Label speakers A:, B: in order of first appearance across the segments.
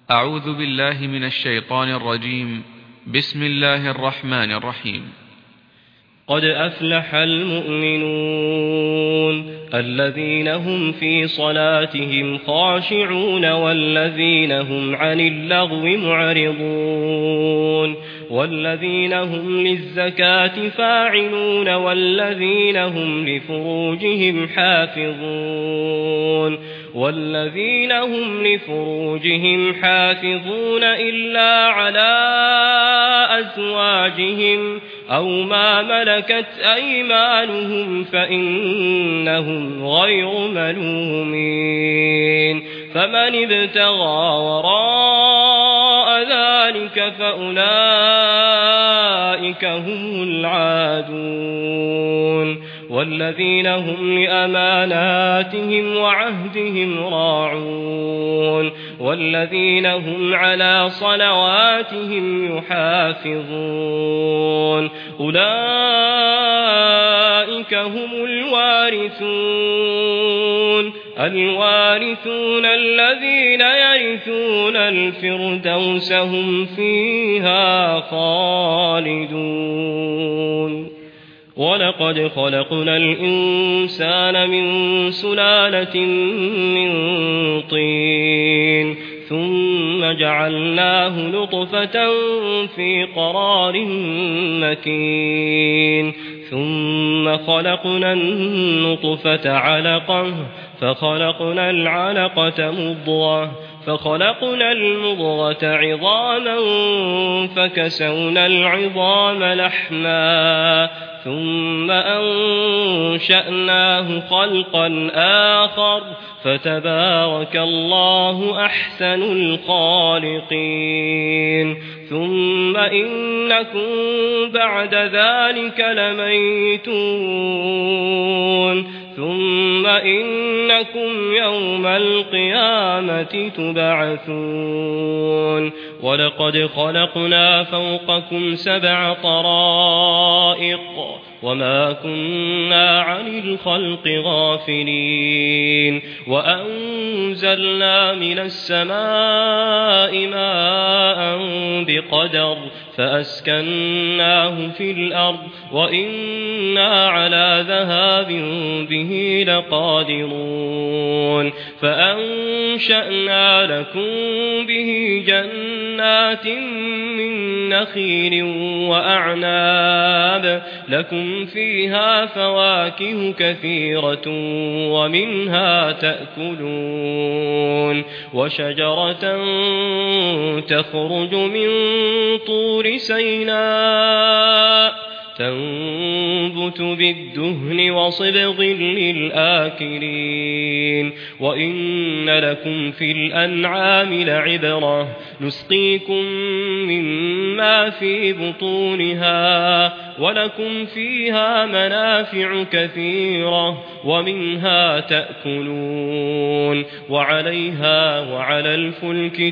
A: أعوذ بالله من الشيطان الرجيم. بسم الله الرحمن الرحيم.
B: قد أفلح المؤمنون الذين هم في صلاتهم خاشعون والذين هم عن اللغو معرضون والذين هم للزكاة فاعلون والذين هم لفروجهم حافظون إلا على أزواجهم أو ما ملكت أيمانهم فإنهم غير ملومين فمن ابتغى وراء ذلك فأولئك هم العادون والذين هم لأماناتهم وعهدهم راعون والذين هم على صلواتهم يحافظون أولئك هم الوارثون الذين يرثون الفردوس هم فيها خالدون ولقد خلقنا الإنسان من سلالة من طين ثم جعلناه نطفة في قرار مكين ثم خلقنا النطفة علقة فخلقنا العلقة مضغة فخلقنا المضغة عظاما فكسونا العظام لحما ثم أنشأناه خلقا آخر فتبارك الله أحسن الخالقين ثم إنكم بعد ذلك لميتون ثم إنكم يوم القيامة تبعثون ولقد خلقنا فوقكم 7 طرائق وما كنا عن الخلق غافلين وأنزلنا من السماء ماء بقدر فأسكناه في الأرض وإنا على ذهاب به لقادرون فأنشأنا لكم به جنات من نخيل وأعناب لكم فيها فواكه كثيرة ومنها تأكلون وشجرة تخرج من طور سيناء تنبت بالدهن وصبغ للآكلين وإن لكم في الأنعام لعبرة نسقيكم مما في بطونها ولكم فيها منافع كثيرة ومنها تأكلون وعليها وعلى الفلك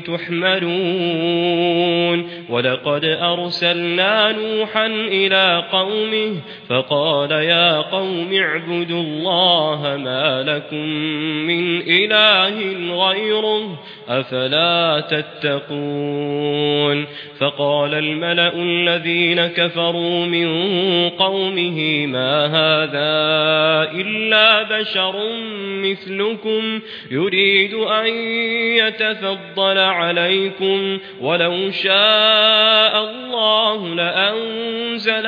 B: تحملون ولقد أرسلنا نوحا إلى قومه فقال يا قوم اعبدوا الله ما لكم من إله غيره أفلا تتقون فقال الملأ الذين كفروا من قومه ما هذا إلا بشر مثلكم يريد أن يتفضل عليكم ولو شاء الله لأنزل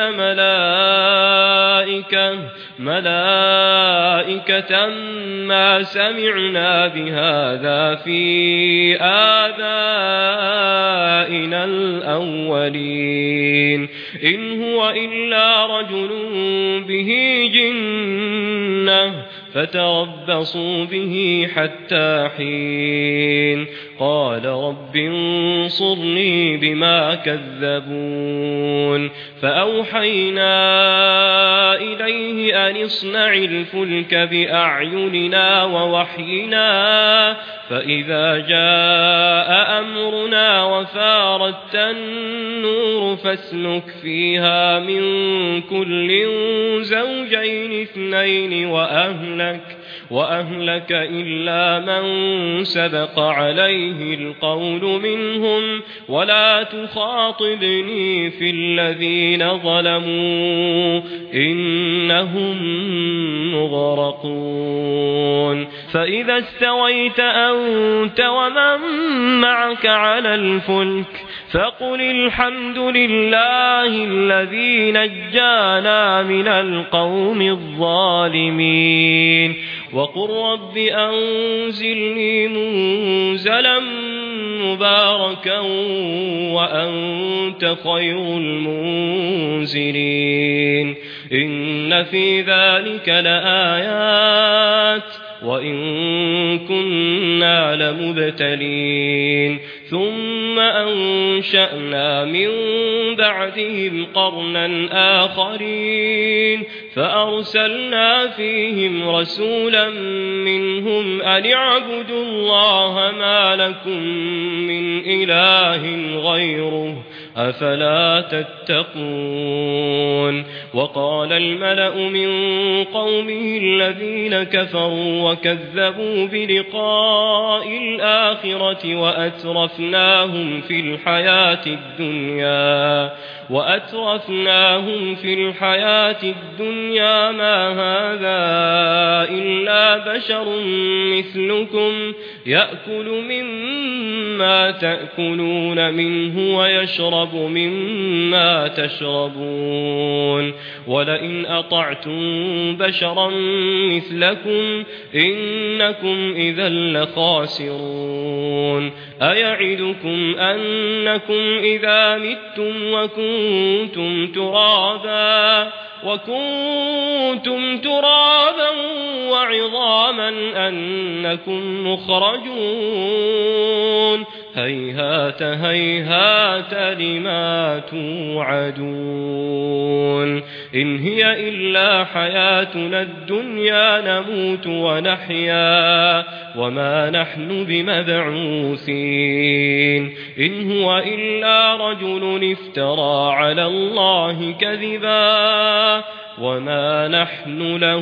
B: ملائكة ما سمعنا بهذا في آبائنا الأولين إن هو إلا رجل به جنة فتربصوا به حتى حين قال رب انصرني بما كذبون فأوحينا إليه أن اصنع الفلك بأعيننا ووحينا فإذا جاء أمرنا وفارت النور فاسلك فيها من كل زوجين 2 وأهلك إلا من سبق عليه القول منهم ولا تخاطبني في الذين ظلموا إنهم مغرقون فإذا استويت أنت ومن معك على الفلك فقل الحمد لله الذي نجانا من القوم الظالمين وقل رب أنزلني منزلا مباركا وأنت خير المنزلين إن في ذلك لآيات وإن كنا لمبتلين ثم أنشأنا من بعدهم قرنا آخرين فأرسلنا فيهم رسولا منهم أن اعبدوا الله ما لكم من إله غيره أفلا تتقون وقال الملأ من قومه الذين كفروا وكذبوا بلقاء الآخرة وأترفناهم في الحياة الدنيا ما هذا إلا بشر مثلكم يأكل مما تأكلون منه ويشرب مما تشربون ولئن أطعتم بشرا مثلكم إنكم إذا لخاسرون أيعدكم أنكم إذا متم وكنتم ترابا وعظاما أنكم مخرجون هيهات هيهات لما توعدون إن هي إلا حياتنا الدنيا نموت ونحيا وما نحن بمبعوثين إن هو إلا رجل افترى على الله كذبا وما نحن له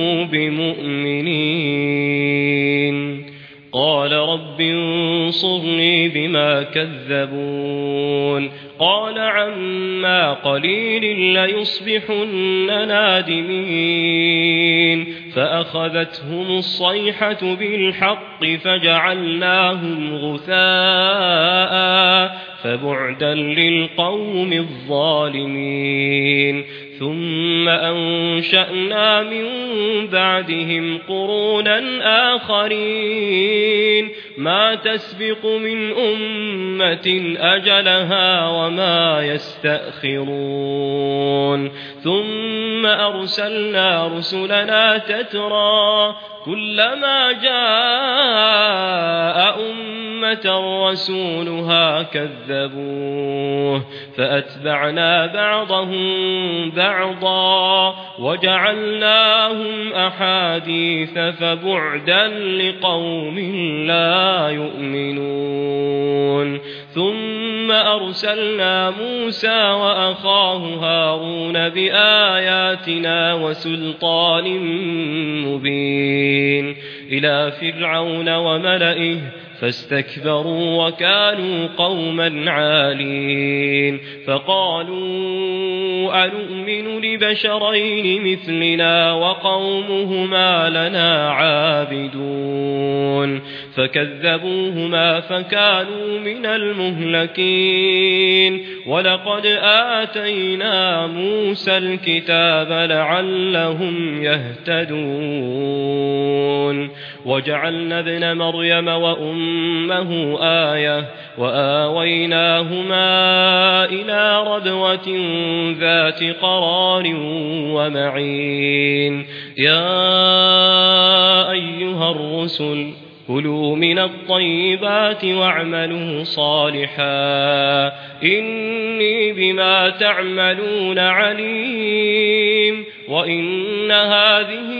B: بمؤمنين قال رب انصرني بما كذبون قال عما قليل ليصبحن نادمين فأخذتهم الصيحة بالحق فجعلناهم غثاء فبعدا للقوم الظالمين ثم أنشأنا من بعدهم قرونا آخرين ما تسبق من أمة أجلها وما يستأخرون ثم أرسلنا رسلنا تترى كلما جاء أمة رسولها كذبوه فأتبعنا بعضهم بعضا وجعلناهم أحاديث فبعدا لقوم لا يؤمنون ثم أرسلنا موسى وأخاه هارون بآياتنا وسلطان مبين إلى فرعون وملئه فاستكبروا وكانوا قوما عالين فقالوا أنؤمن لبشرين مثلنا وقومهما لنا عابدون فكذبوهما فكانوا من المهلكين ولقد آتينا موسى الكتاب لعلهم يهتدون وجعلنا ابن مريم وأمه آية وآويناهما إلى ربوة ذات قرار ومعين يا أيها الرسل كلوا من الطيبات واعملوا صالحا إني بما تعملون عليم وإن هذه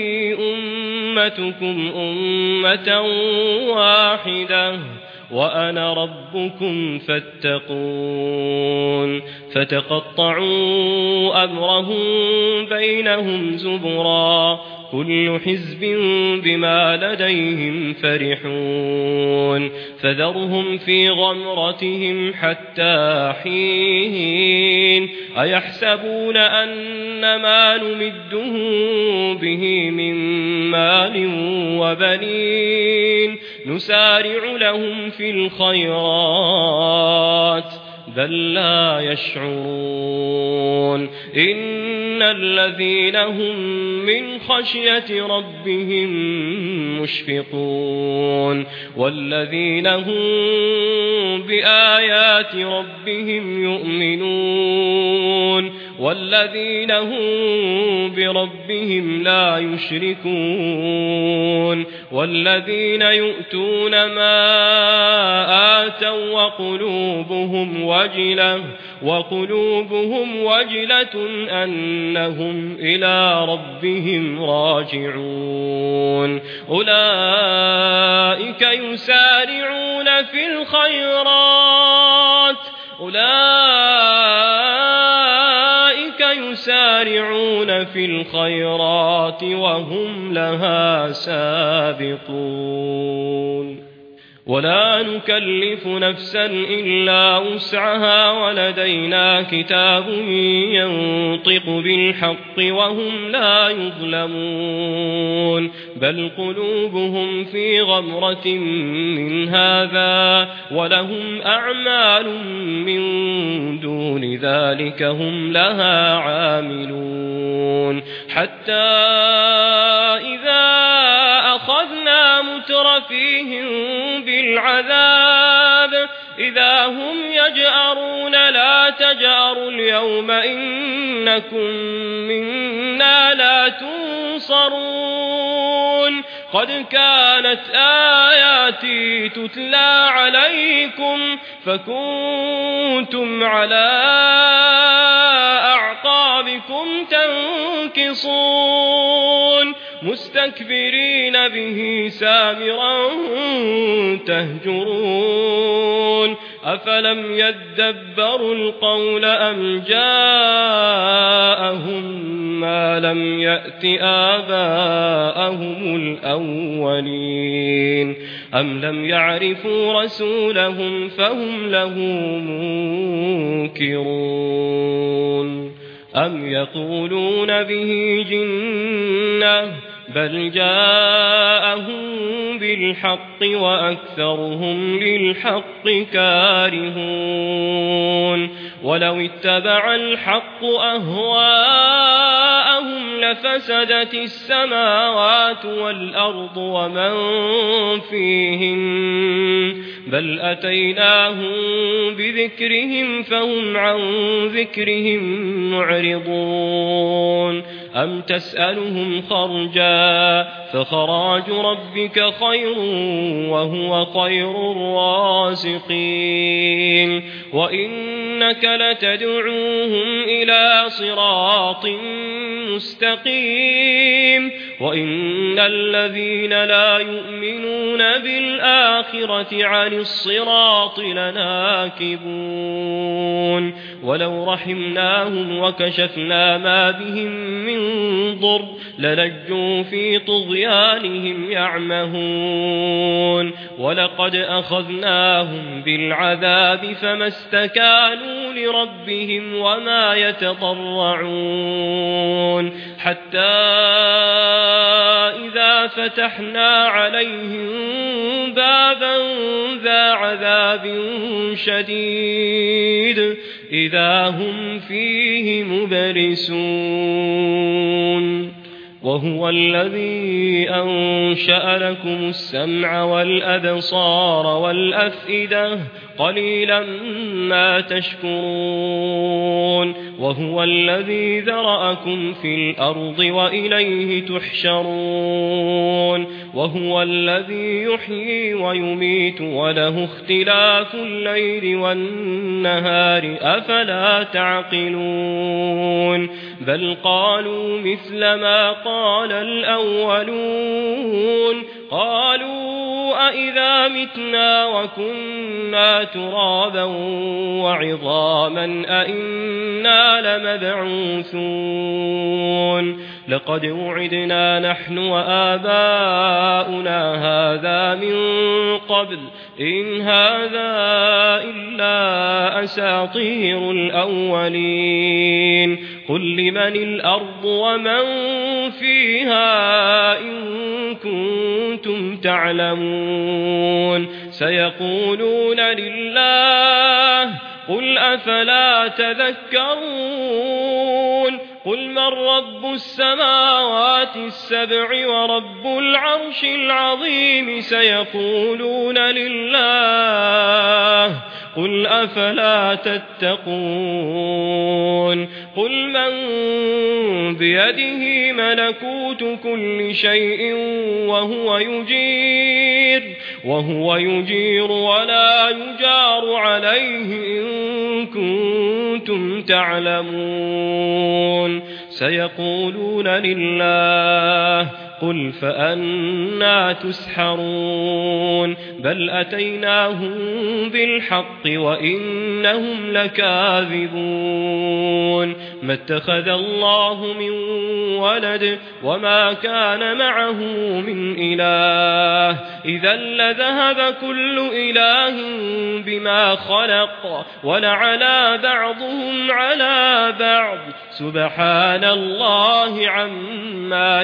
B: أمتكم أمة واحدة وأنا ربكم فاتقون فتقطعوا أمرهم بينهم زبرا كل حزب بما لديهم فرحون فذرهم في غمرتهم حتى حين أيحسبون أن ما نمدهم به من مال وبنين نسارع لهم في الخيرات بل لا يشعرون إن الذين هم من خشية ربهم مشفقون والذين هم بآيات ربهم يؤمنون والذين هم بربهم لا يشركون والذين يؤتون ما آتوا وقلوبهم وجلة أنهم إلى ربهم راجعون أولئك يسارعون في الخيرات وهم لها سابقون ولا نكلف نفسا إلا وسعها ولدينا كتاب ينطق بالحق وهم لا يظلمون بل قلوبهم في غمرة من هذا ولهم أعمال من دون ذلك هم لها عاملون حتى إذا أخذنا مترفيهم بالعذاب إذا هم يجأرون لا تجأروا اليوم إنكم منا لا تنصرون قد كانت آياتي تتلى عليكم فكنتم على أعقابكم تنكصون مستكبرين به سامرا تهجرون أفلم يدبروا القول أم جاءهم ما لم يأت آباءهم الأولين أم لم يعرفوا رسولهم فهم له منكرون أم يقولون به جنة بل جاءهم بالحق وأكثرهم للحق كارهون ولو اتبع الحق أهواءهم لفسدت السماوات والأرض ومن فيهن بل أتيناهم بذكرهم فهم عن ذكرهم معرضون أم تسألهم خرجا فخراج ربك خير وهو خير الرازقين وإنك لتدعوهم إلى صراط مستقيم وإن الذين لا يؤمنون بالآخرة عن الصراط لناكبون ولو رحمناهم وكشفنا ما بهم من ضر للجوا في طغيانهم يعمهون ولقد أخذناهم بالعذاب فما استكانوا لربهم وما يتضرعون حتى إذا فتحنا عليهم بابا ذا عذاب شديد إذا هم فيه مبلسون وهو الذي أنشأ لكم السمع والأبصار والأفئدة قليلا ما تشكرون وهو الذي ذرأكم في الأرض وإليه تحشرون وهو الذي يحيي ويميت وله اختلاف الليل والنهار أفلا تعقلون بل قالوا مثل ما قال الأولون قالوا أإذا متنا وكنا ترابا وعظاما أإنا لمبعوثون لقد وعدنا نحن وآباؤنا هذا من قبل إن هذا إلا أساطير الأولين قل لمن الأرض ومن فيها إن كنتم تعلمون سيقولون لله قل أفلا تذكرون قل من رب السماوات السبع ورب العرش العظيم سيقولون لله قل أفلا تتقون قل من بيده ملكوت كل شيء وهو يجير ولا يجار عليه إن كنتم تعلمون سيقولون لله قل فأنى تسحرون بل أتيناهم بالحق وإنهم لكاذبون ما اتخذ الله من ولد وما كان معه من إله إذا لذهب كل إله بما خلق ولعلى بعضهم على بعض سبحان الله عما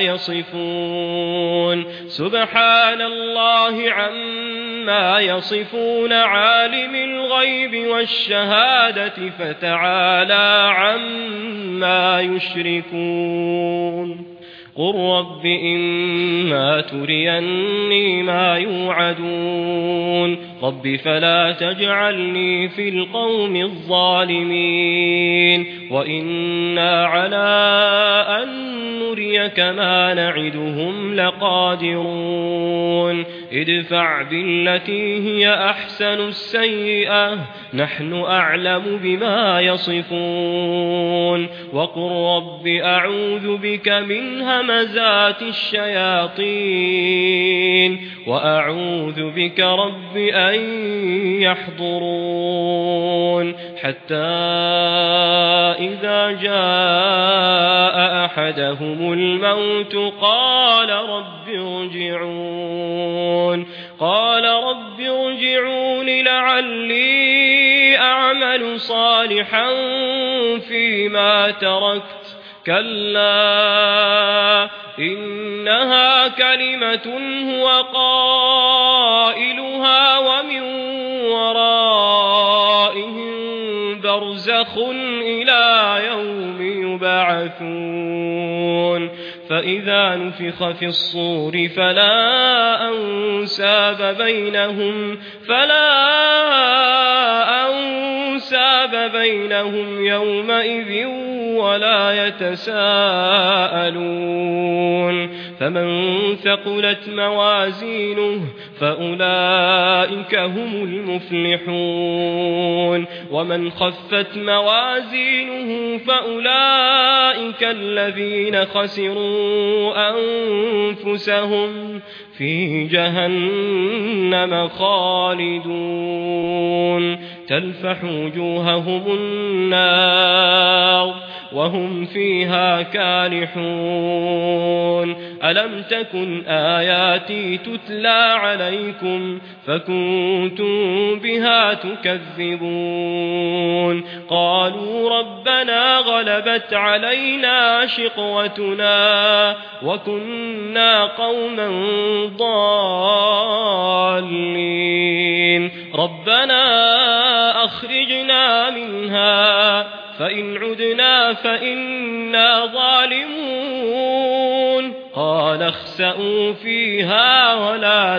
B: يصفون عالم الغيب والشهادة فتعالى عما يشركون قل رب إما تريني ما يوعدون رب فلا تجعلني في القوم الظالمين وإنا على أن نريك ما نعدهم لقادرون ادفع بالتي هي أحسن السيئة نحن أعلم بما يصفون وقل رب أعوذ بك من همزات الشياطين وأعوذ بك رب أن يحضرون حتى إذا جاء أحدهم الموت قال رب ارجعون لعلي أعمل صالحا فيما تركت كلا إنها كلمة هو قائلها ومن ورائهم برزخ إلى يوم يبعثون فإذا نفخ في الصور فلا أنساب بينهم يومئذ ولا يتساءلون فمن ثقلت موازينه فأولئك هم المفلحون ومن خفت موازينه فأولئك الذين خسروا أنفسهم في جهنم خالدون تلفح وجوههم النار وهم فيها كالحون ألم تكن آياتي تتلى عليكم فكنتم بها تكذبون قالوا ربنا غلبت علينا شقوتنا وكنا قوما ضالين ربنا أخرجنا منها فإن عدنا فإنا ظالمون قال اخسئوا فيها ولا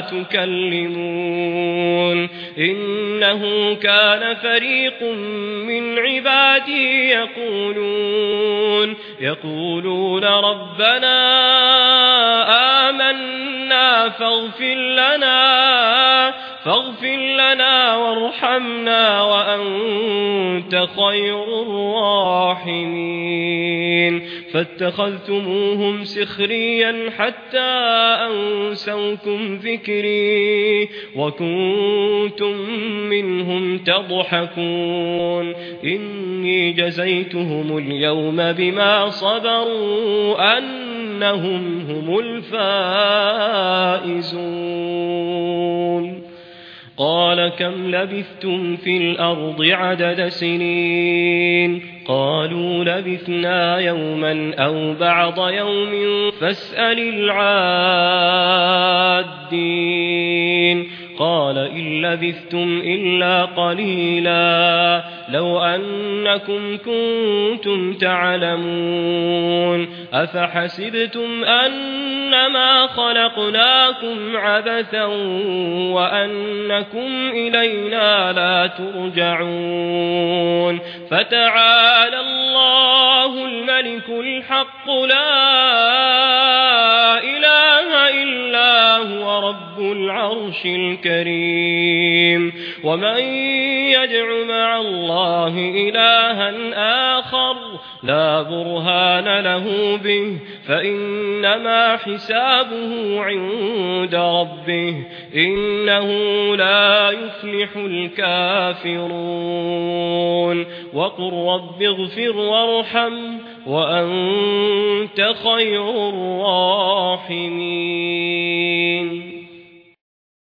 B: تكلمون إنه كان فريق من عبادي يقولون ربنا آمنا فاغفر لنا وارحمنا وأنت خير الراحمين فاتخذتموهم سخريا حتى أنسوكم ذكري وكنتم منهم تضحكون إني جزيتهم اليوم بما صبروا أن أنهم هم الفائزون قال كم لبثتم في الأرض عدد سنين قالوا لبثنا يوما أو بعض يوم فاسأل العادين قال إن لبثتم إلا قليلا لو أنكم كنتم تعلمون أفحسبتم أنما خلقناكم عبثا وأنكم إلينا لا ترجعون فتعالى الله الملك الحق لا إله إلا هو رب العرش الكريم ومن يدع مع الله إلها آخر لا برهان له به فإنما حسابه عند ربه إنه لا يفلح الكافرون وقل رب اغفر وارحم وأنت خير الراحمين